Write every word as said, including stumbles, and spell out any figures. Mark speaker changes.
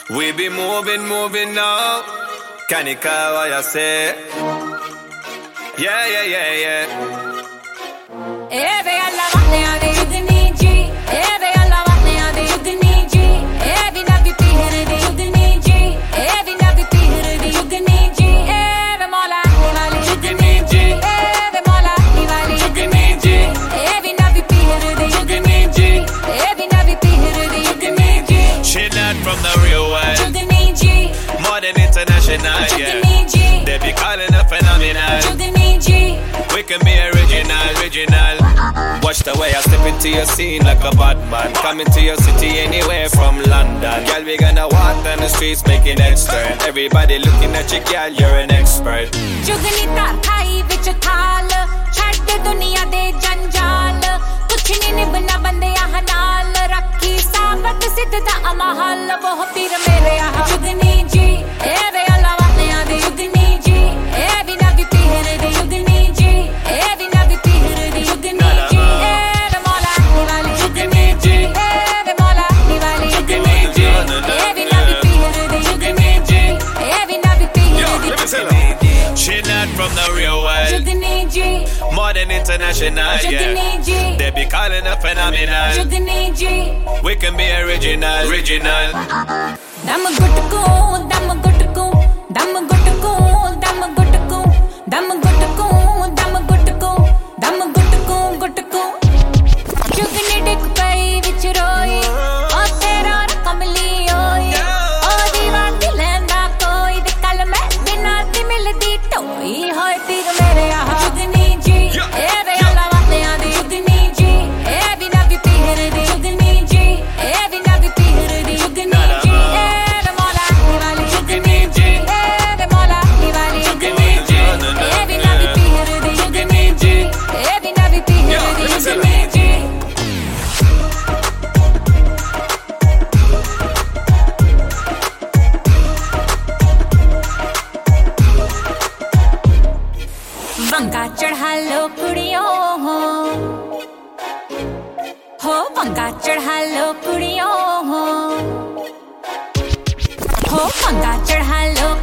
Speaker 1: We be moving, moving now. Can you call what you say? Yeah, yeah, yeah, yeah.
Speaker 2: Eve alla valle ade yudni ji. Eve alla valle ade yudni ji. Evi na vi pihre de yudni ji. Evi na vi pihre de yudni ji. Eve mola wali yudni ji. Eve mola wali yudni ji. Evi na vi pihre de yudni ji. Evi na vi pihre de yudni ji.
Speaker 1: She not from the real world.
Speaker 2: Yudni ji.
Speaker 1: More than international, yeah. They be calling her phenomenal.
Speaker 2: Yudni ji.
Speaker 1: We can be original, original. Watch the way I step into your scene like a bad man. Coming to your city anywhere from London. Girl, we gonna walk down the streets making heads turn. Everybody looking at you, girl, you're an expert.
Speaker 2: Jugni tar thai vich thal, chhad de duniya de janjal. Kuch nahi nibna bande yahan naal, rakhi sabat siddha amahal. Woh pir mere yahan Jugni ji. Eve alla valle ade yudni ji. Evi na vi pihre de yudni ji. Evi na vi pihre de yudni ji. Eve mola wali yudni ji. Eve mola wali yudni ji. Evi na vi pihre de yudni ji. Evi na vi pihre de yudni ji.
Speaker 1: She not from the real world.
Speaker 2: Jugni ji.
Speaker 1: More than international, yeah.
Speaker 2: Jugni ji.
Speaker 1: They be calling her phenomenal.
Speaker 2: Jugni ji.
Speaker 1: We can be original, original.
Speaker 2: Dam gutku, dam gutku, dam gutku, dam gutku, dam gutku, dam gutku, dam gutku, gutku. Jugni dik pai vich roi, o tera kamli oi. O diwati lenda koi, de kal main bina di mildi toi. Hoy tir mere yahan Jugni ji. Eve alla valle ade yudni ji. Evi na vi pihre de yudni ji. Evi na vi pihre de yudni ji. Eve mola wali yudni ji. Eve mola wali yudni ji. Evi na vi pihre de yudni ji. Evi na vi pihre de yudni ji. वंगा चढ़ा लो कुड़ियों हो हो वंगा चढ़ा लो कुड़ियों हो हो वंगा चढ़ा लो